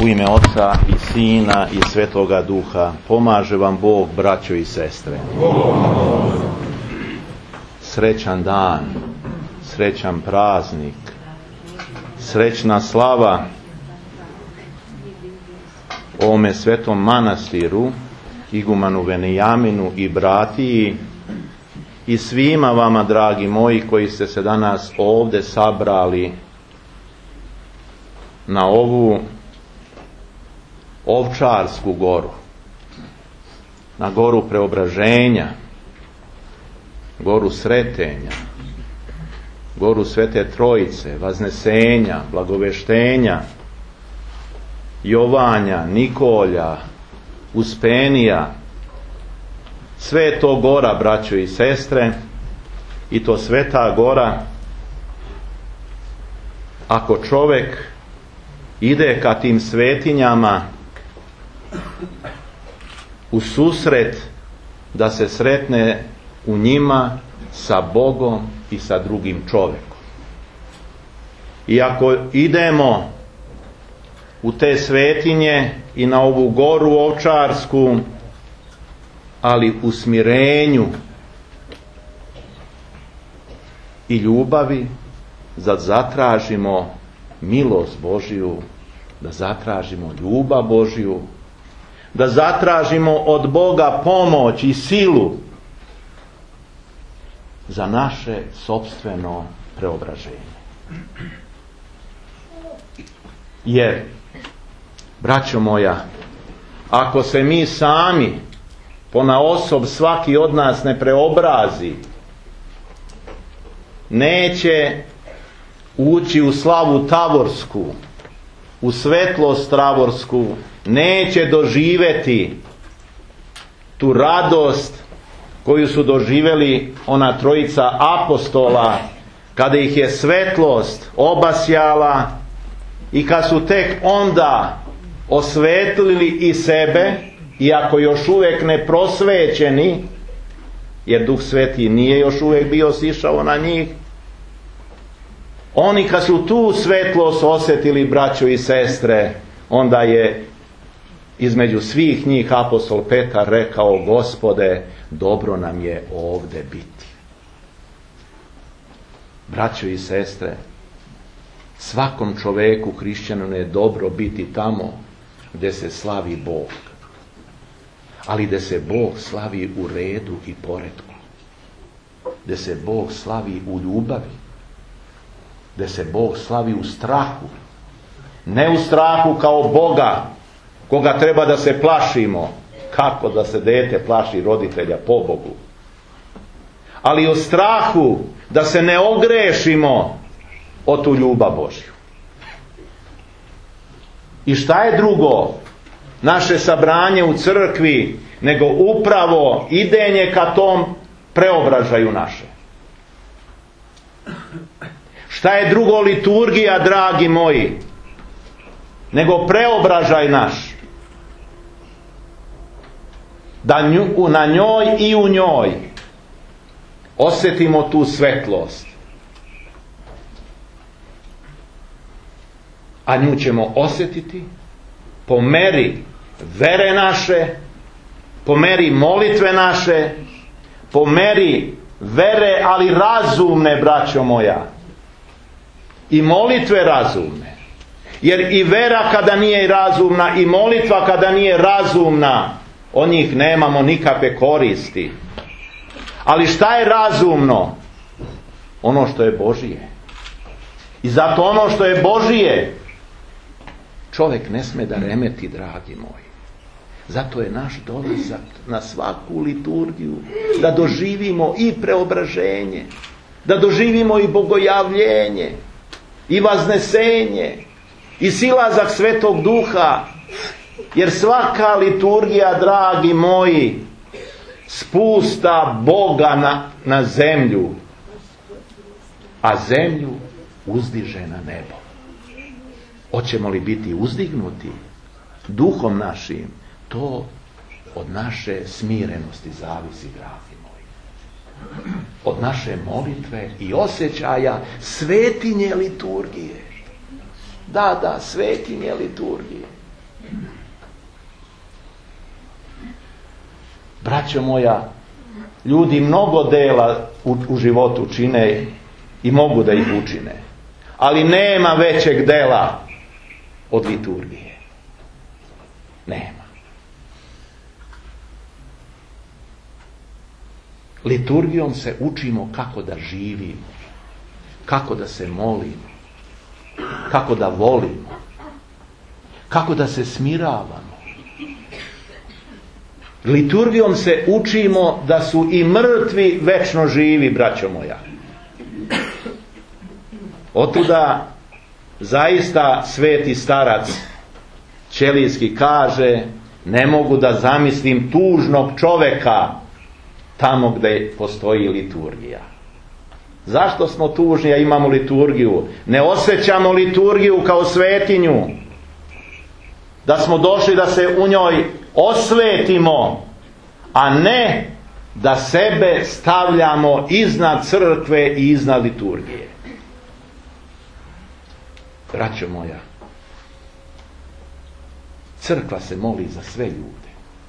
U ime Oca i Sina i Svetoga Duha, pomaže vam Bog, braćo i sestre. Srećan dan, srećan praznik, srećna slava ovome svetom manastiru, igumanu Venijaminu i bratiji i svima vama, dragi moji, koji ste se danas ovdje sabrali na ovu Ovčarsku goru, na goru preobraženja, goru sretenja, goru Svete Trojice, vaznesenja, blagoveštenja, Jovanja, Nikolja, Uspenija. Sve je to gora, braćo i sestre, i to sveta gora. Ako čovjek ide ka tim svetinjama u susret, da se sretne u njima sa Bogom i sa drugim čovjekom. I ako idemo u te svetinje i na ovu goru Ovčarsku, ali u smirenju i ljubavi, da zatražimo milost Božiju, da zatražimo ljubav Božju, da zatražimo od Boga pomoć i silu za naše sopstveno preobraženje. Jer, braćo moja, ako se mi sami ponaosob svaki od nas ne preobrazi, neće ući u slavu tavorsku, u svetlost tavorsku, neće doživjeti tu radost koju su doživjeli ona trojica apostola kada ih je svetlost obasjala i kad su tek onda osvetlili i sebe, iako još uvijek ne prosvećeni, jer Duh Sveti nije još uvijek bio sišao na njih. Oni kad su tu svetlost osjetili, braćo i sestre, onda je između svih njih apostol Petar rekao: Gospode, dobro nam je ovdje biti. Braćo i sestre, svakom čovjeku hrišćaninu je dobro biti tamo gdje se slavi Bog, ali gdje se Bog slavi u redu i poretku, gdje se Bog slavi u ljubavi, gdje se Bog slavi u strahu, ne u strahu kao Boga koga treba da se plašimo, kako da se dete plaši roditelja, po Bogu, ali o strahu da se ne ogrešimo o tu ljubav Božju. I šta je drugo naše sabranje u crkvi nego upravo idenje ka tom preobražaju naše? Šta je drugo liturgija, dragi moji, nego preobražaj naš? Da na njoj i u njoj osjetimo tu svetlost. A nju ćemo osjetiti po meri vere naše, po meri molitve naše, po meri vere, ali razumne, braćo moja. I molitve razumne. Jer i vera kada nije razumna, i molitva kada nije razumna, od njih nemamo nikakve koristi. Ali šta je razumno? Ono što je Božije. I zato ono što je Božije čovjek ne sme da remeti, dragi moji. Zato je naš dolazak na svaku liturgiju da doživimo i preobraženje, da doživimo i bogojavljenje, i vaznesenje, i silazak Svetog Duha. Jer svaka liturgija, dragi moji, spusta Boga na zemlju, a zemlju uzdiže na nebo. Hoćemo li biti uzdignuti duhom našim? To od naše smirenosti zavisi, dragi moji. Od naše molitve i osjećaja svetinje liturgije. Da, svetinje liturgije. Braćo moja, ljudi mnogo dela u životu čine i mogu da ih učine. Ali nema većeg dela od liturgije. Nema. Liturgijom se učimo kako da živimo, kako da se molimo, kako da volimo, kako da se smiravamo. Liturgijom se učimo da su i mrtvi večno živi, braćo moja. Otuda zaista sveti starac ćelijski kaže: ne mogu da zamislim tužnog čoveka tamo gdje postoji liturgija. Zašto smo tužni, a imamo liturgiju? Ne osjećamo liturgiju kao svetinju, da smo došli da se u njoj osvetimo, a ne da sebe stavljamo iznad crkve i iznad liturgije. Braćo moja, crkva se moli za sve ljude,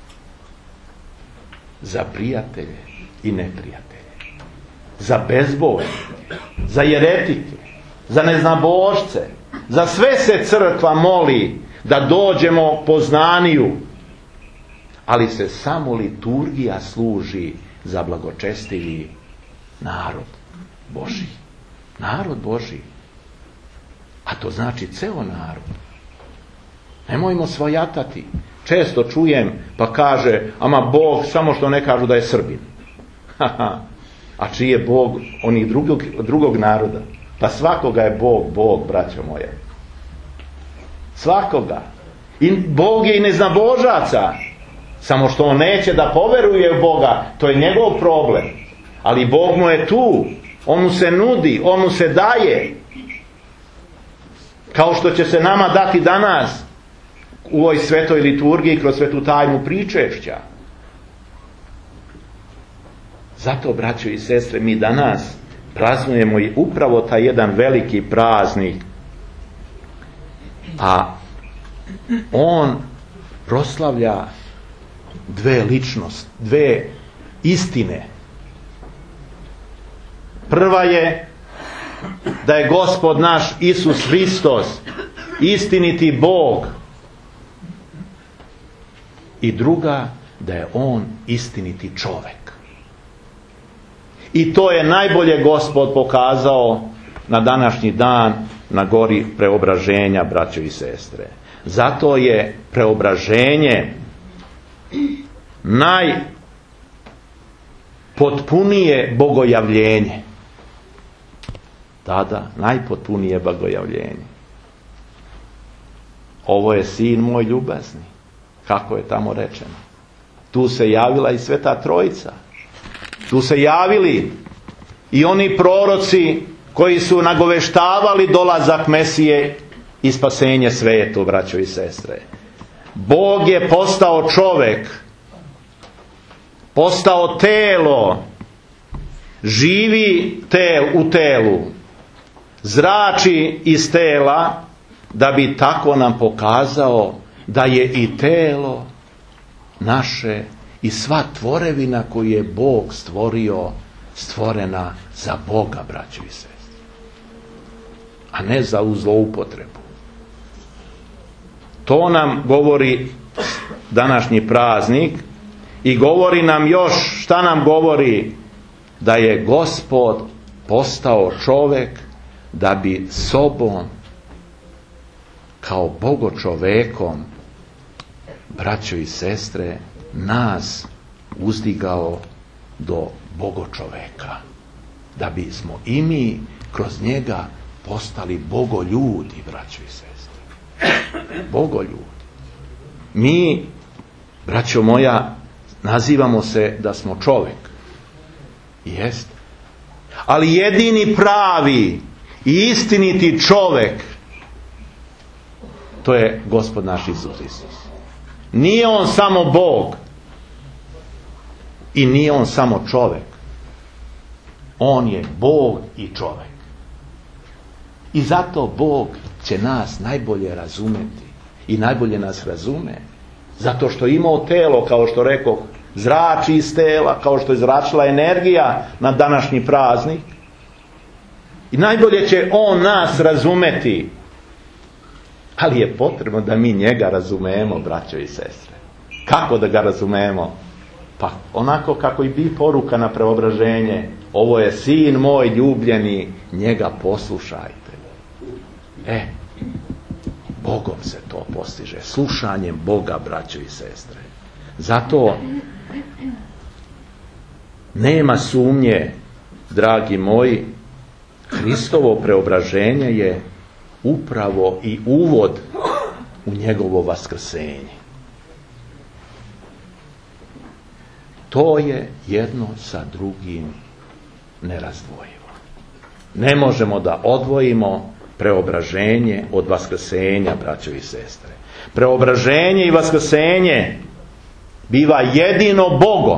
za prijatelje i neprijatelje, za bezbožnike, za jeretike, za neznabošce, za sve se crkva moli da dođemo poznaniju, ali se samo liturgija služi za blagočestivi narod Božji. Narod Božji. A to znači ceo narod. Nemojmo svojatati. Često čujem pa kaže: ama Bog, samo što ne kažu da je Srbin. A čiji je Bog onih drugog naroda? Pa svakoga je Bog, braćo moja. Svakoga. I Bog je i neznabožaca. Samo što on neće da poveruje u Boga, to je njegov problem. Ali Bog mu je tu. On mu se nudi, on mu se daje. Kao što će se nama dati danas u ovoj svetoj liturgiji kroz svetu tajnu pričešća. Zato, braćo i sestre, mi danas praznujemo i upravo taj jedan veliki praznik, a on proslavlja dve ličnosti, dve istine. Prva je da je Gospod naš Isus Hristos istiniti Bog, i druga da je on istiniti čovjek. I to je najbolje Gospod pokazao na današnji dan na gori preobraženja, braćo i sestre. Zato je preobraženje najpotpunije bogojavljenje. Tada najpotpunije bogojavljenje. Ovo je sin moj ljubazni, kako je tamo rečeno. Tu se javila i Sveta Trojica. Tu se javili i oni proroci koji su nagoveštavali dolazak Mesije i spasenje svetu, braćo i sestre. Bog je postao čovjek, postao telo, živi u telu, zrači iz tela, da bi tako nam pokazao da je i telo naše i sva tvorevina koju je Bog stvorio, stvorena za Boga, braćo i sestre, a ne za zloupotrebu. To nam govori današnji praznik i govori nam još, šta nam govori? Da je Gospod postao čovjek da bi sobom kao bogočovekom, braćo i sestre, nas uzdigao do bogočoveka, da bismo i mi kroz njega postali bogoljudi, braćo i sestre. Bogoljudi. Mi, braćo moja, nazivamo se da smo čovjek. Jest. Ali jedini pravi i istiniti čovjek, to je Gospod naš Isus Hristos. Nije on samo Bog i nije on samo čovjek. On je Bog i čovjek. I zato Bog će nas najbolje razumeti i najbolje nas razume. Zato što je imao telo, kao što rekao, zrači iz tela, kao što je zračila energija na današnji praznik. I najbolje će on nas razumeti. Ali je potrebno da mi njega razumemo, braćo i sestre. Kako da ga razumemo? Pa onako kako i bi poruka na preobraženje. Ovo je sin moj ljubljeni, njega poslušajte. Bogom se to postiže. Slušanjem Boga, braćo i sestre. Zato nema sumnje, dragi moji, Hristovo preobraženje je upravo i uvod u njegovo vaskrsenje. To je jedno sa drugim nerazdvojivo. Ne možemo da odvojimo preobraženje od vaskrsenja, braćo i sestre. Preobraženje i vaskrsenje biva jedino Bogom.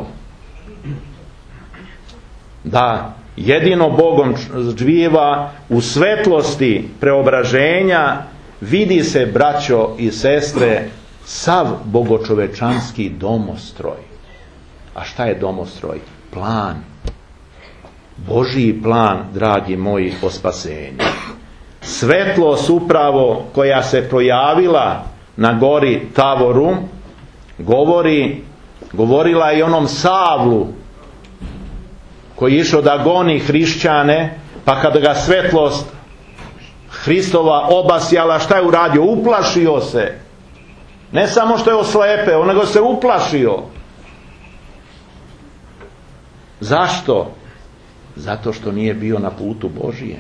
Da, jedino Bogom živa u svetlosti preobraženja vidi se, braćo i sestre, sav bogočovečanski domostroj. A šta je domostroj? Plan. Božji plan, dragi moji, o spasenju. Svetlost upravo koja se projavila na gori Tavoru govorila i onom Savlu koji je išao da goni hrišćane, pa kada ga svetlost Hristova obasjala, šta je uradio? Uplašio se. Ne samo što je oslepeo, nego se uplašio. Zašto? Zato što nije bio na putu Božije.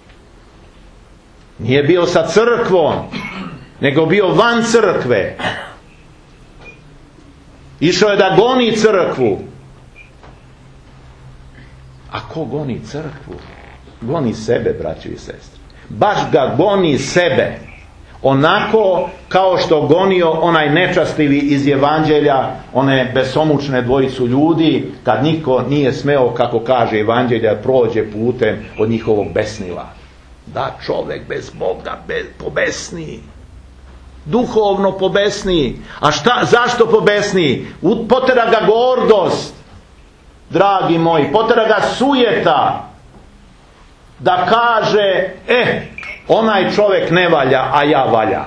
Nije bio sa crkvom, nego bio van crkve. Išao je da goni crkvu. A ko goni crkvu? Goni sebe, braćo i sestre. Baš ga goni sebe. Onako kao što gonio onaj nečastivi iz Evanđelja, one besomučne dvojicu ljudi, kad niko nije smeo, kako kaže Evanđelja, prođe putem od njihovog besnila. Da čovjek bez Boga pobesni. Duhovno pobesni. A zašto pobesni? Potera ga gordost, dragi moji, potera ga sujeta, da kaže, onaj čovjek ne valja, a ja valja.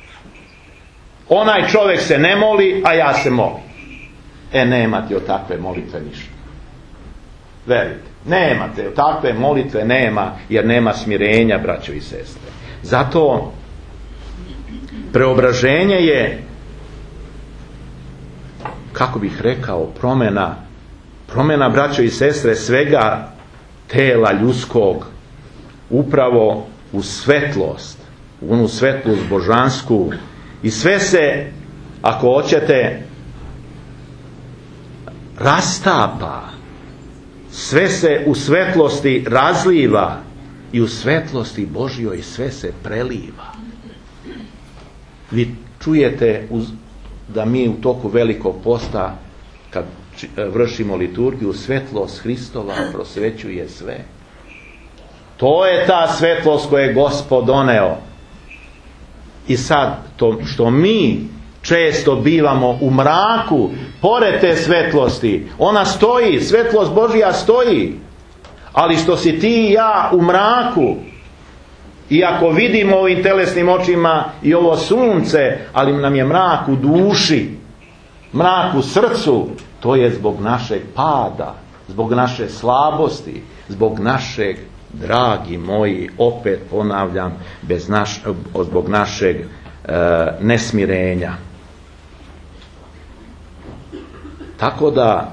Onaj čovjek se ne moli, a ja se molim. Nemate od takve molitve ništa. Verite, nemate od takve molitve, nema, jer nema smirenja, braćo i sestre. Zato preobraženje je, kako bih rekao, promjena, braćo i sestre, svega tela ljudskog, upravo u svetlost, u onu svetlost božansku, i sve se, ako hoćete, rastapa, sve se u svetlosti razliva i u svetlosti Božjoj sve se preliva. Vi čujete da mi u toku Velikog posta, kad vršimo liturgiju, svetlost Hristova prosvećuje sve. To je ta svetlost koju je Gospod doneo. I sad, to što mi često bivamo u mraku, pored te svetlosti, ona stoji, svetlost Božja stoji. Ali što si ti i ja u mraku, iako vidimo ovim telesnim očima i ovo sunce, ali nam je mrak u duši, mrak u srcu, to je zbog našeg pada, zbog naše slabosti, zbog našeg, dragi moji, opet ponavljam, zbog našeg nesmirenja. Tako da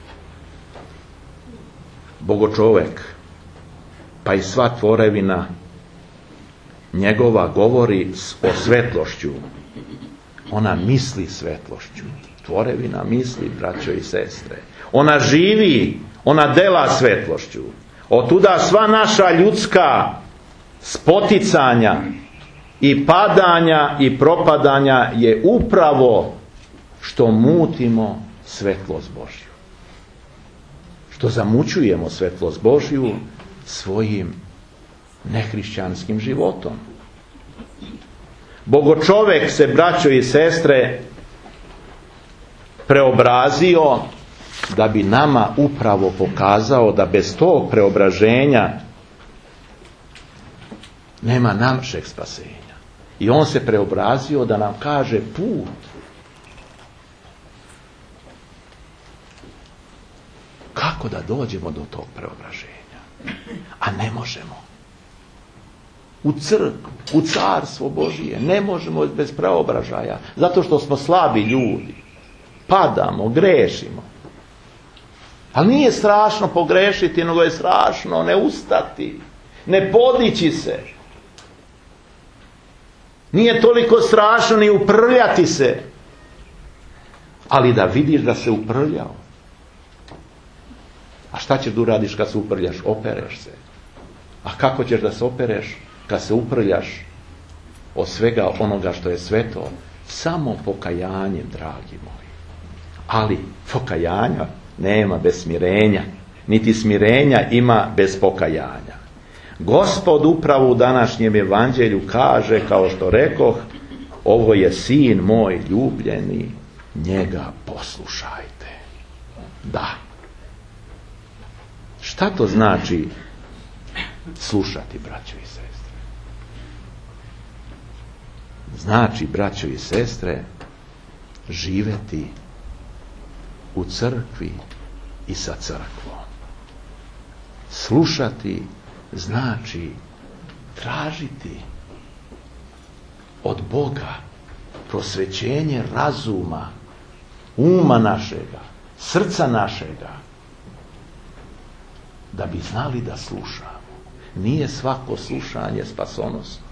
bogočovek, pa i sva tvorevina njegova govori o svetlošću. Ona misli svetlošću. Tvorevina misli, braćo i sestre. Ona živi, ona dela svetlošću. Otuda sva naša ljudska spoticanja i padanja i propadanja je upravo što mutimo svetlost Božju. Što zamućujemo svetlost Božju svojim nehrišćanskim životom. Bogočovek se, braćo i sestre, preobrazio da bi nama upravo pokazao da bez tog preobraženja nema našeg spasenja. I on se preobrazio da nam kaže put. Kako da dođemo do tog preobraženja? A ne možemo. U crkvu, u carstvo Božije ne možemo bez preobražaja. Zato što smo slabi ljudi. Padamo, grešimo. Ali nije strašno pogrešiti, nego je strašno ne ustati, ne podići se. Nije toliko strašno ni uprljati se, ali da vidiš da se uprljao. A šta ćeš da uradiš kad se uprljaš? Opereš se. A kako ćeš da se opereš kad se uprljaš od svega onoga što je sveto? Samo pokajanjem, dragi moji. Ali pokajanja nema bez smirenja, niti smirenja ima bez pokajanja. Gospod upravo u današnjem evanđelju kaže, kao što rekoh, ovo je sin moj ljubljeni, njega poslušajte. Da. Šta to znači slušati, braćo i sestre? Znači, braćo i sestre, živeti u crkvi i sa crkvom. Slušati znači tražiti od Boga prosvećenje razuma, uma našega, srca našega, da bi znali da slušamo. Nije svako slušanje spasonosno.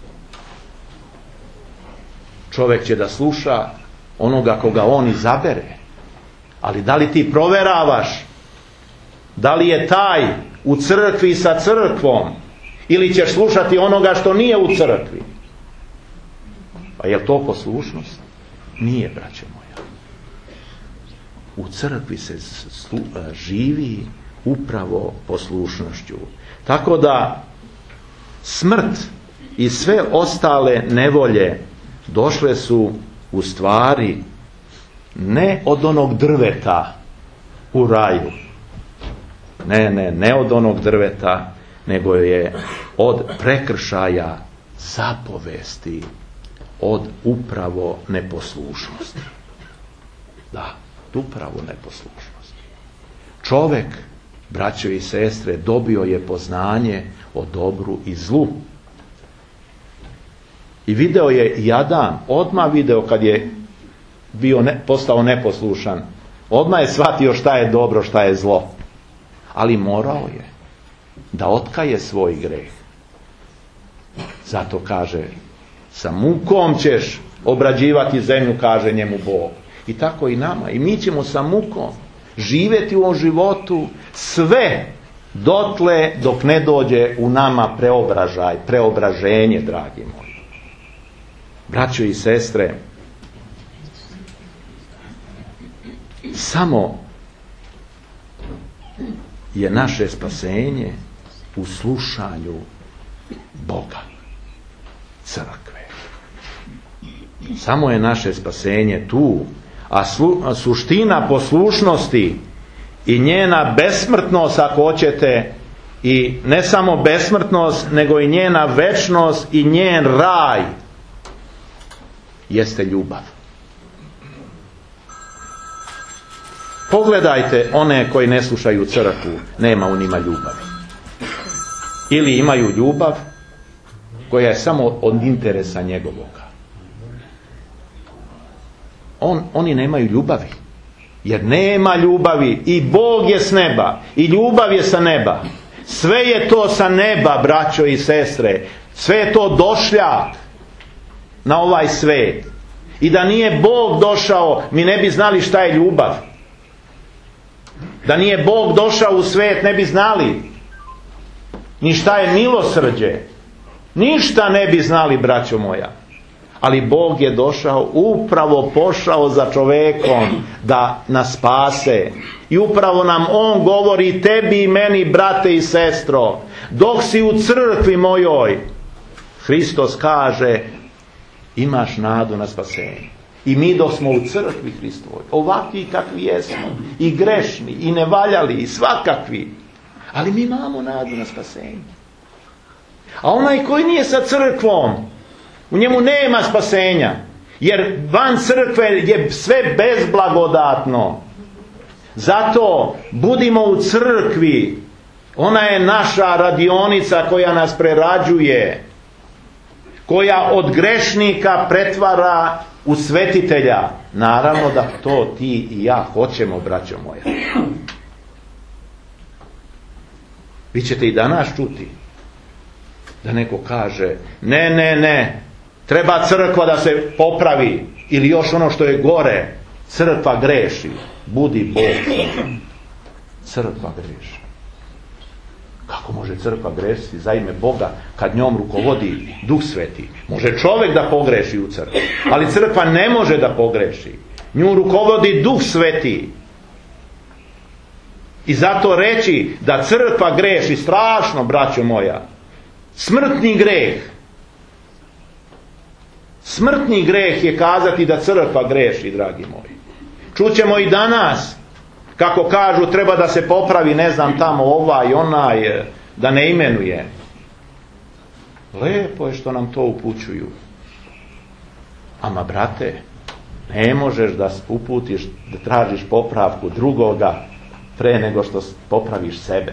Čovjek će da sluša onoga koga on izabere, ali da li ti proveravaš da li je taj u crkvi sa crkvom, ili ćeš slušati onoga što nije u crkvi? Pa je li to poslušnost? Nije, braće moja. U crkvi se živi upravo poslušnošću. Tako da smrt i sve ostale nevolje došle su u stvari ne od onog drveta u raju. Ne od onog drveta, nego je od prekršaja zapovesti, od upravo neposlušnosti. Da, upravo neposlušnosti. Čovjek, braćo i sestre, dobio je poznanje o dobru i zlu. I video je i Adam, odmah video kad je postao neposlušan, odmah je shvatio šta je dobro, šta je zlo. Ali morao je da otkaje svoj greh. Zato kaže, sa mukom ćeš obrađivati zemlju, kaže njemu Bog. I tako i nama. I mi ćemo sa mukom živjeti u ovom životu sve dotle dok ne dođe u nama preobraženje, dragi moji. Braćo i sestre, samo je naše spasenje u slušanju Boga, crkve. Samo je naše spasenje tu, a suština poslušnosti i njena besmrtnost, ako hoćete, i ne samo besmrtnost, nego i njena večnost i njen raj, jeste ljubav. Pogledajte one koji ne slušaju crkvu, nema u njima ljubavi. Ili imaju ljubav koja je samo od interesa njegovoga. Oni nemaju ljubavi. Jer nema ljubavi, i Bog je s neba, i ljubav je sa neba. Sve je to sa neba, braćo i sestre. Sve je to došljak na ovaj svet. I da nije Bog došao, mi ne bi znali šta je ljubav. Da nije Bog došao u svet, ne bi znali ni šta je milosrđe. Ništa ne bi znali, braćo moja. Ali Bog je došao, upravo pošao za čovekom da nas spase. I upravo nam On govori, tebi i meni, brate i sestro, dok si u crkvi mojoj, Hristos kaže, imaš nadu na spasenje. I mi dok smo u crkvi Hristovoj, ovakvi kakvi jesmo, i grešni, i nevaljali, i svakakvi, ali mi imamo nadu na spasenje. A onaj koji nije sa crkvom, u njemu nema spasenja, jer van crkve je sve bezblagodatno. Zato budimo u crkvi, ona je naša radionica koja nas prerađuje, koja od grešnika pretvara u svetitelja. Naravno da to ti i ja hoćemo, braćo moja. Vi ćete i danas čuti da neko kaže ne, treba crkva da se popravi, ili još ono što je gore, crkva greši. Budi Bog, crkva greši. Kako može crkva grešiti za ime Boga kad njom rukovodi Duh Sveti? Može čovjek da pogreši u crkvi, ali crkva ne može da pogreši. Nju rukovodi Duh Sveti. I zato reći da crkva greši, strašno, braćo moja. Smrtni greh. Smrtni greh je kazati da crkva greši, dragi moji. Čućemo i danas kako kažu treba da se popravi, ne znam, tamo ovaj, onaj, da ne imenuje. Lepo je što nam to upućuju. Ama, brate, ne možeš da uputiš, da tražiš popravku drugoga pre nego što popraviš sebe.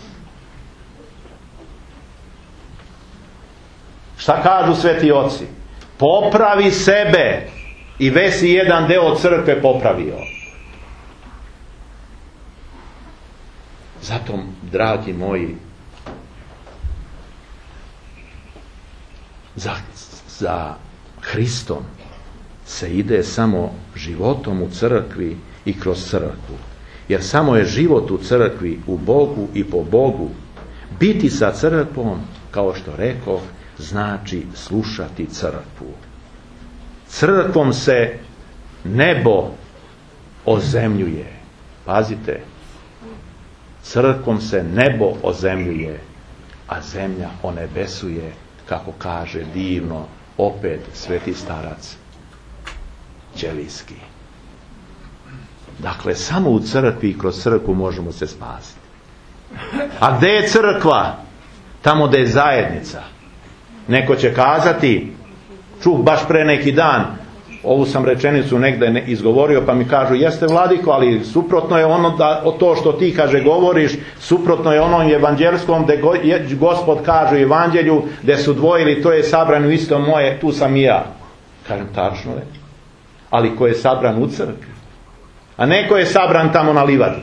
Šta kažu sveti oci? Popravi sebe i već si jedan deo crkve popravio. Zato, dragi moji, za Hristom se ide samo životom u crkvi i kroz crkvu. Jer samo je život u crkvi, u Bogu i po Bogu. Biti sa crkvom, kao što rekoh, znači slušati crkvu. Crkvom se nebo ozemljuje. Pazite, crkvom se nebo ozemljuje, a zemlja onebesuje, kako kaže divno opet sveti starac Ćelijski. Dakle, samo u crkvi i kroz crkvu možemo se spasiti. A gdje je crkva? Tamo gdje je zajednica. Neko će kazati, čuh baš pre neki dan, ovu sam rečenicu negdje izgovorio, pa mi kažu, jeste vladiko, ali suprotno je ono to što ti, kaže, govoriš, suprotno je onom evanđelskom gdje Gospod kaže u evanđelju, gdje su dvojili, to je sabrano isto moje, tu sam i ja. Kažem, tačno je. Ali ko je sabran u crkvi? A neko je sabran tamo na livadi.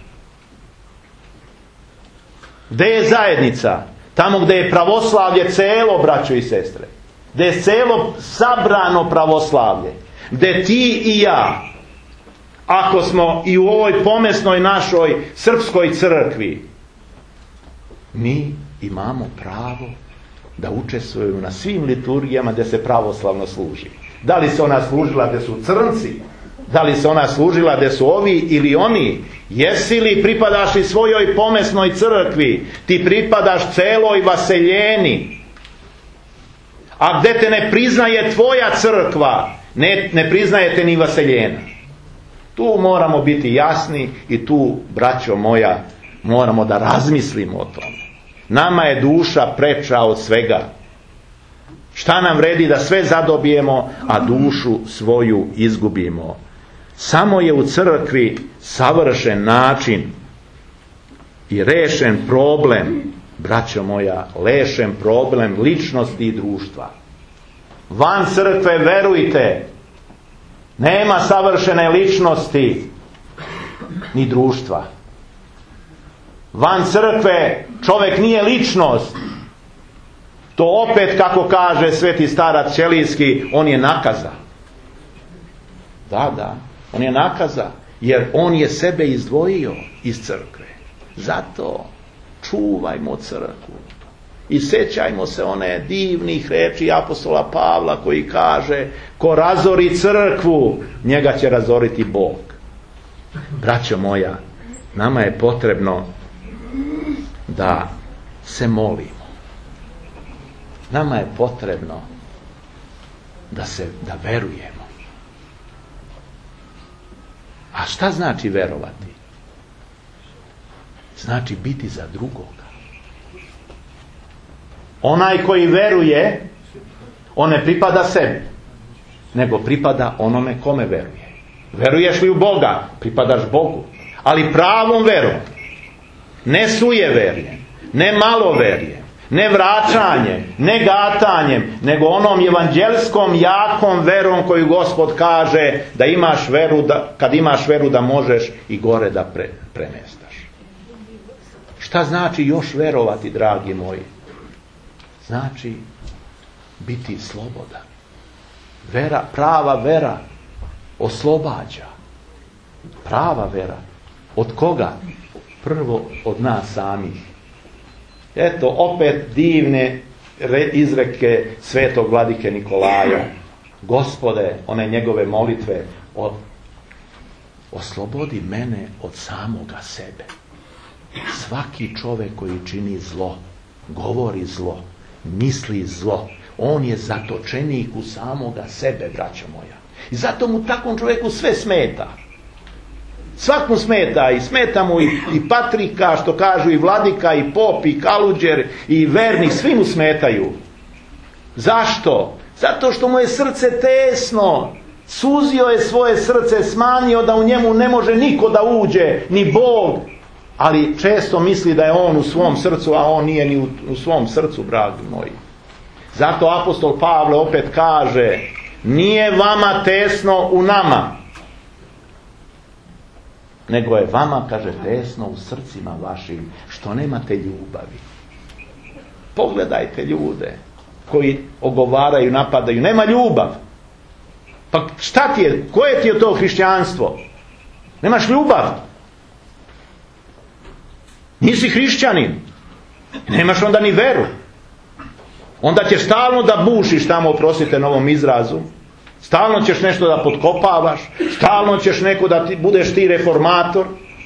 Gdje je zajednica? Tamo gdje je pravoslavlje celo, braćo i sestre. Gdje je celo sabrano pravoslavlje. Gdje ti i ja, ako smo i u ovoj pomesnoj našoj srpskoj crkvi, mi imamo pravo da učestvujemo na svim liturgijama gdje se pravoslavno služi. Da li se ona služila gdje su crnci, da li se ona služila gdje su ovi ili oni, jesi li pripadaš i svojoj pomesnoj crkvi, ti pripadaš celoj vaseljeni. A gdje te ne priznaje tvoja crkva, ne priznaje te ni vaseljena. Tu moramo biti jasni i tu, braćo moja, moramo da razmislimo o tome. Nama je duša preča od svega. Šta nam vredi da sve zadobijemo, a dušu svoju izgubimo? Samo je u crkvi savršen način i rešen problem, braćo moja, rešen problem ličnosti i društva. Van crkve, verujte, nema savršene ličnosti ni društva. Van crkve čovjek nije ličnost. To opet, kako kaže sveti starac Ćelijski, on je nakaza. Da, on je nakaza, jer on je sebe izdvojio iz crkve. Zato čuvajmo crkvu i sjećajmo se one divnih reči apostola Pavla koji kaže, ko razori crkvu, njega će razoriti Bog. Braćo moja, nama je potrebno da se molimo. Nama je potrebno da verujemo. šta znači verovati? Znači biti za drugoga. Onaj koji veruje, on ne pripada sebi, nego pripada onome kome veruje. Veruješ li u Boga? Pripadaš Bogu. Ali pravom verom. Ne sujeverjem, ne maloverjem, ne vraćanjem, ne gatanjem, nego onom evanđelskom jakom verom koju Gospod kaže da imaš veru, kad imaš veru da možeš i gore da premjestaš. Šta znači još verovati, dragi moji? Znači biti slobodan. Vera, prava vera oslobađa. Prava vera. Od koga? Prvo od nas samih. Eto, opet divne izreke svetog vladike Nikolaja. Gospode, one njegove molitve, oslobodi mene od samoga sebe. Svaki čovjek koji čini zlo, govori zlo, misli zlo, on je zatočenik u samoga sebe, braćo moja. I zato mu takvom čovjeku sve smeta. Svak mu smeta, i smeta mu i patrika, što kažu, i vladika, i pop, i kaluđer, i vernik, svi mu smetaju. Zašto? Zato što mu je srce tesno. Suzio je svoje srce, smanjio da u njemu ne može niko da uđe, ni Bog. Ali često misli da je on u svom srcu, a on nije ni u svom srcu, dragi moji. Zato apostol Pavle opet kaže, nije vama tesno u nama, nego je vama, kaže, tesno u srcima vašim, što nemate ljubavi. Pogledajte ljude koji ogovaraju, napadaju, nema ljubav. Pa šta ti je, koje ti je to hrišćanstvo? Nemaš ljubav. Nisi hrišćanin. Nemaš onda ni veru. Onda ćeš stalno da bušiš tamo, oprostite na ovom izrazu. Stalno ćeš nešto da potkopavaš. Stalno ćeš neko da budeš ti reformator.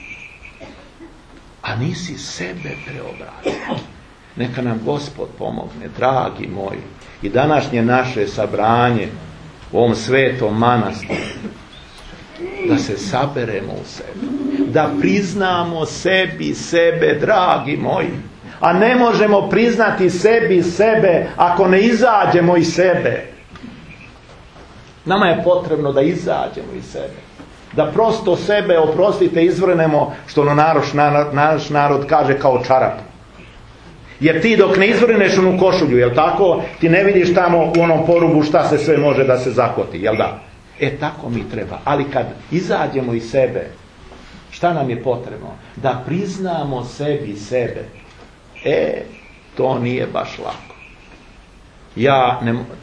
A nisi sebe preobrazio. Neka nam Gospod pomogne, dragi moji. I današnje naše sabranje u ovom svetom manastiru, da se saberemo u sebi, da priznamo sebi sebe, dragi moji. A ne možemo priznati sebi sebe ako ne izađemo iz sebe. Nama je potrebno da izađemo iz sebe, da prosto sebe, oprostite, izvrnemo, što naš narod kaže, kao čarapu. Jer ti dok ne izvrneš onu košulju, jel tako, ti ne vidiš tamo u onom porubu šta se sve može da se zakoti, jel da? Tako mi treba. Ali kad izađemo iz sebe, šta nam je potrebno? Da priznamo sebi sebe. To nije baš lako. Ja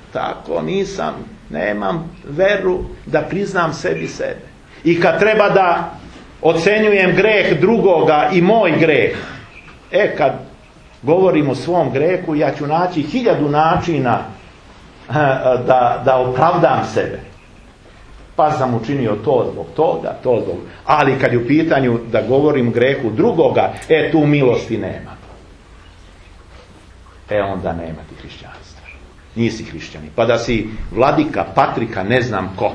nemam veru da priznam sebi sebe. I kad treba da ocenjujem greh drugoga i moj greh, kad govorim o svom grehu, ja ću naći 1000 načina da opravdam sebe. Pa sam učinio to zbog toga, to zbog... Ali kad je u pitanju da govorim grehu drugoga, tu milosti nema. Onda nema ti hrišćanstva. Nisi hrišćanin. Pa da si vladika, patrika, ne znam ko.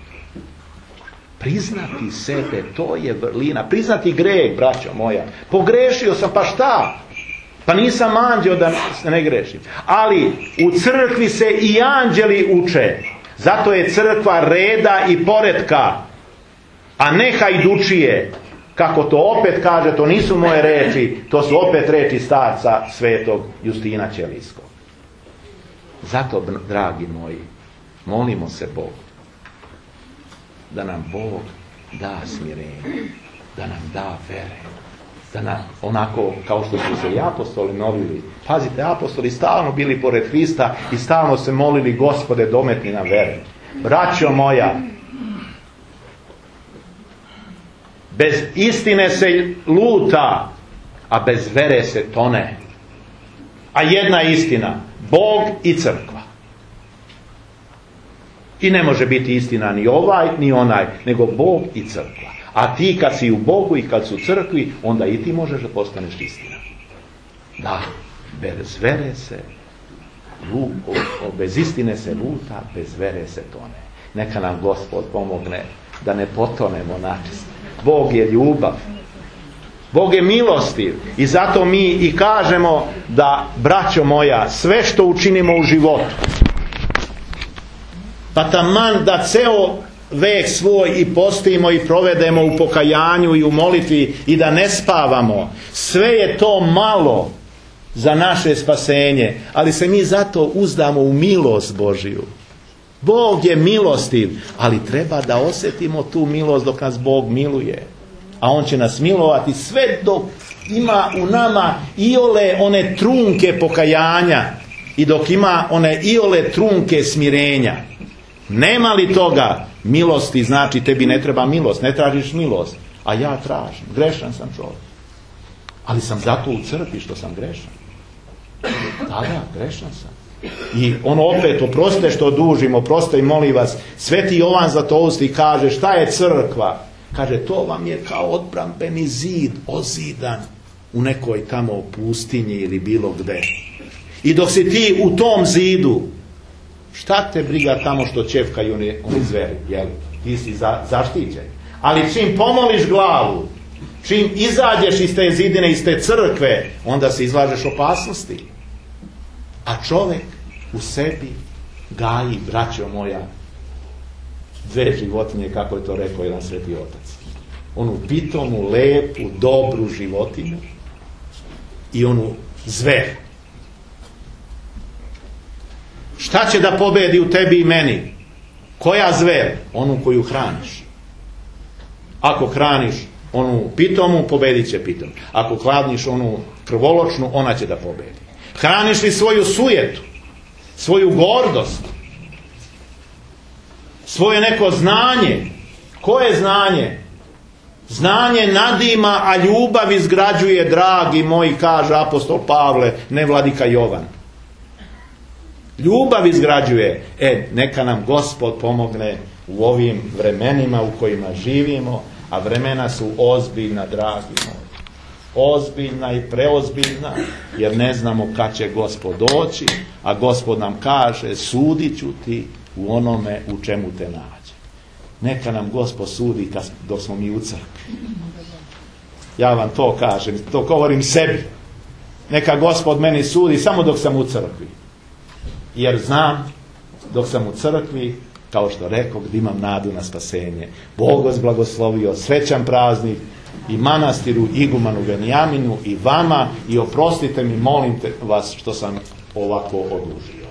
Priznati sebe, to je vrlina. Priznati greh, braćo moja. Pogrešio sam, pa šta? Pa nisam anđeo da ne grešim. Ali u crkvi se i anđeli uče. Zato je crkva reda i poretka, a ne hajdučije. Kako to opet kaže, to nisu moje reči, to su opet reči starca svetog Justina Ćelijskog. Zato, dragi moji, molimo se Bogu da nam Bog da smirenje, da nam da vere, da nam, onako kao što su se i apostoli molili. Pazite, apostoli stalno bili pored Hrista i stalno se molili, Gospode, dometni nam vere. Braćo moja, bez istine se luta, a bez vere se tone. A jedna istina, Bog i crkva. I ne može biti istina ni ovaj, ni onaj, nego Bog i crkva. A ti kad si u Bogu i kad su u crkvi, onda i ti možeš da postaneš istina. Da, bez vere se bez istine se luta, bez vere se tone. Neka nam Gospod pomogne da ne potonemo načisto. Bog je ljubav. Bog je milostiv. I zato mi i kažemo da, braćo moja, sve što učinimo u životu, pa taman da ceo vek svoj i postimo i provedemo u pokajanju i u molitvi i da ne spavamo, sve je to malo za naše spasenje, ali se mi zato uzdamo u milost Božiju. Bog je milostiv, ali treba da osjetimo tu milost dok nas Bog miluje. A On će nas milovati sve dok ima u nama iole one trunke pokajanja i dok ima one iole trunke smirenja. Nema li toga milosti, znači tebi ne treba milost, ne tražiš milost, a ja tražim, grešan sam čovjek. Ali sam zato u crkvi što sam grešan. Da, grešan sam. I ono opet, oprostite što dužim, oprostite i molim vas, Sveti Jovan Zlatousti kaže, šta je crkva? Kaže, to vam je kao odbrambeni zid, ozidan u nekoj tamo pustinji ili bilo gde. I dok si ti u tom zidu, šta te briga tamo što čevkaju oni zveri, jel? Ti si zaštićen. Ali čim pomoliš glavu, čim izađeš iz te zidine, iz te crkve, onda se izlažeš opasnosti. A čovjek u sebi gaji, braćo moja, dve životinje, kako je to rekao jedan Sveti Otac. Onu pitonu, lepu, dobru životinju i onu zver. Šta će da pobedi u tebi i meni? Koja zver? Onu koju hraniš. Ako hraniš onu pitomu, pobedit će pitom. Ako hladniš onu krvoločnu, ona će da pobedi. Hraniš li svoju sujetu, svoju gordost, svoje neko znanje? Koje znanje? Znanje nadima, a ljubav izgrađuje, dragi moji, kaže apostol Pavle, ne vladika Jovan. Ljubav izgrađuje. Neka nam Gospod pomogne u ovim vremenima u kojima živimo, a vremena su ozbiljna, dragi moji. Ozbiljna i preozbiljna, jer ne znamo kad će Gospod doći, a Gospod nam kaže, sudit ću ti u onome u čemu te nađe. Neka nam Gospod sudi dok smo mi u crkvi. Ja vam to kažem, to govorim sebi. Neka Gospod meni sudi samo dok sam u crkvi. Jer znam, dok sam u crkvi, kao što rekao, gdje imam nadu na spasenje. Bog vas blagoslovio, srećan praznik i manastiru, igumanu Benjaminu i vama, i oprostite mi, molim te vas što sam ovako odužio.